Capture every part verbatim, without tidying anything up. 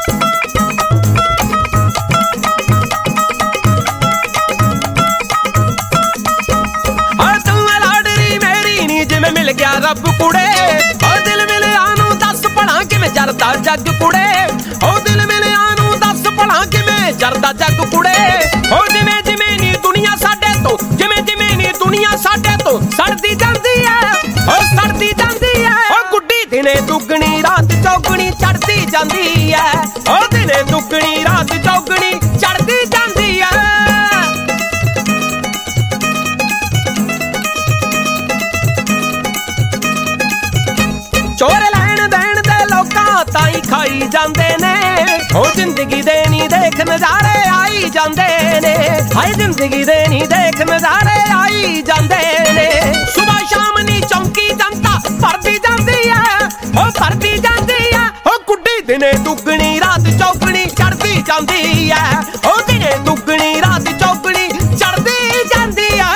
ਰੱਬ ਕੁੜੇ ਓ ਦਿਲ ਮਿਲਿਆ ਨੂੰ ਦੱਸ ਭਲਾ ਕਿਵੇਂ ਜਰਦਾ ਜੱਗ ਕੁੜੇ ਓ ਦਿਲ ਮਿਲਿਆ ਨੂੰ ਦੱਸ ਭਲਾ ਕਿਵੇਂ ਜਰਦਾ ਜੱਗ ਕੁੜੇ ਓ ਜਿਵੇਂ ਜਿਵੇਂ ਨੀ ਦੁਨੀਆ ਸਾਡੇ ਤੋਂ ਜਿਵੇਂ ਜਿਵੇਂ ਨੀ ਦੁਨੀਆ ਸਾਡੇ ਤੋਂ ਸੜਦੀ ਜਾਂਦੀ ਐ ਓ ਸੜਦੀ ਜਾਂਦੀ ਐ ਓ ਗੁੱਡੀ ਦਿਨੇ ਦੁੱਗਣੀ ਰਾਤ ਚੌਗਣੀ ਚੜਦੀ ਜਾਂਦੀ ਐ ਓ ਦਿਨੇ ਦੁੱਗਣੀ ਰਾਤ ਚੌਗਣੀ ਚੜਦੀ ਜਾਂਦੀ ਐ ਚੋਰ ਲੈਣ ਦੇਣ ਦੇ ਲੋਕਾਂ ਤਾਈ ਖਾਈ ਜਾਂਦੇ ਨੇ ਉਹ ਜ਼ਿੰਦਗੀ ਦੇ ਨੀ ਦੇਖ ਨਜ਼ਾਰੇ ਆਈ ਜਾਂਦੇ ਨੇ ਹਾਏ ਜ਼ਿੰਦਗੀ ਦੇ ਨੀ ਦੇਖ ਨਜ਼ਾਰੇ ਆਈ ਜਾਂਦੇ ਨੇ ਸੁਬਾਹ ਸ਼ਾਮ ਨੀ ਚੌਂਕੀ ਜਨਤਾ ਭਰਦੀ ਜਾਂਦੀ ਐ ਉਹ ਭਰਦੀ ਜਾਂਦੀ ਐ ਉਹ ਗੁੱਡੀ ਦਿਨੇ ਦੁੱਗਣੀ ਰਾਤ ਚੌਗਣੀ ਚੜਦੀ ਜਾਂਦੀ ਐ ਉਹ ਦਿਨੇ ਦੁੱਗਣੀ ਰਾਤ ਚੌਗਣੀ ਚੜਦੀ ਜਾਂਦੀ ਐ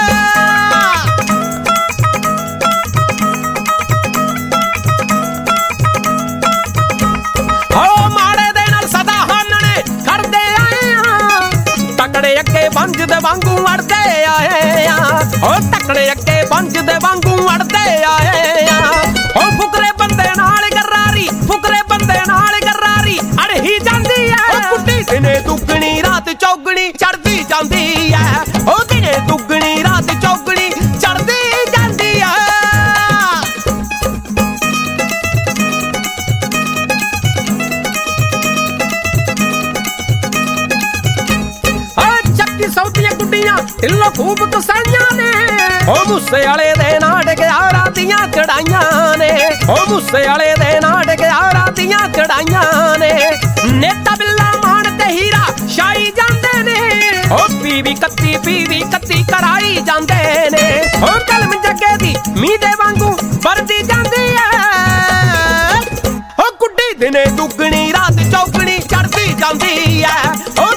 ਤਕੜੇ ਅੱਗੇ ਬੰਜ ਦੇ ਵਾਂਗੂ ਅੜਦੇ ਆਏ ਆ ਓ ਤਕੜੇ ਅੱਗੇ ਬੰਜ ਦੇ ਵਾਂਗੂ ਅੜਦੇ ਆਏ ਆ ਓ ਫੁਕਰੇ ਬੰਦੇ ਨਾਲ ਗਰਾਰੀ ਫੁਕਰੇ ਬੰਦੇ ਨਾਲ ਗਰਾਰੀ ਅੜ ਹੀ ਜਾਂਦੀ ਐ ਓ ਗੁੱਡੀ ਦਿਨੇ ਦੁੱਗਣੀ ਰਾਤ ਚੌਗਣੀ ਚੜਦੀ ਜਾਂਦੀ ਐ ਓ ਦਿਨੇ ਦੁੱਗਣੀ ਰਾਤ ਚੌਗਣੀ ਚੜਦੀ ਜਾਂਦੀ ਐ ਸੌਦੀਆਂ ਗੁੱਡੀਆਂ ਢਿੱਲੋਂ ਖੂਬ ਕਸਾਈਆਂ ਨੇ ਓ ਮੂਸੇ ਵਾਲੇ ਦੇ ਨਾਲ ਡਿਗਿਆ ਰਾਤੀਆਂ ਚੜਾਈਆਂ ਨੇ ਓ ਮੂਸੇ ਵਾਲੇ ਦੇ ਨਾਲ ਡਿਗਿਆ ਰਾਤੀਆਂ ਚੜਾਈਆਂ ਨੇ ਨੇਤਾ ਬਿੱਲਾ ਮਾਨ ਤੇ ਹੀਰਾ ਛਾਈ ਜਾਂਦੇ ਨੇ ਓ ਪੀਵੀ ਕੱਤੀ ਪੀਵੀ ਕੱਤੀ ਕਰਾਈ ਜਾਂਦੇ ਨੇ ਓ ਕਲਮ ਜੱਗੇ ਦੀ ਮੀਂਹ ਦੇ ਵਾਂਗੂ ਵਰਦੀ ਜਾਂਦੀ ਐ ਓ ਗੁੱਡੀ ਦਿਨੇ ਦੁੱਗਣੀ ਰਾਤ ਚੌਗਣੀ ਚੜਦੀ ਜਾਂਦੀ ਐ ਓ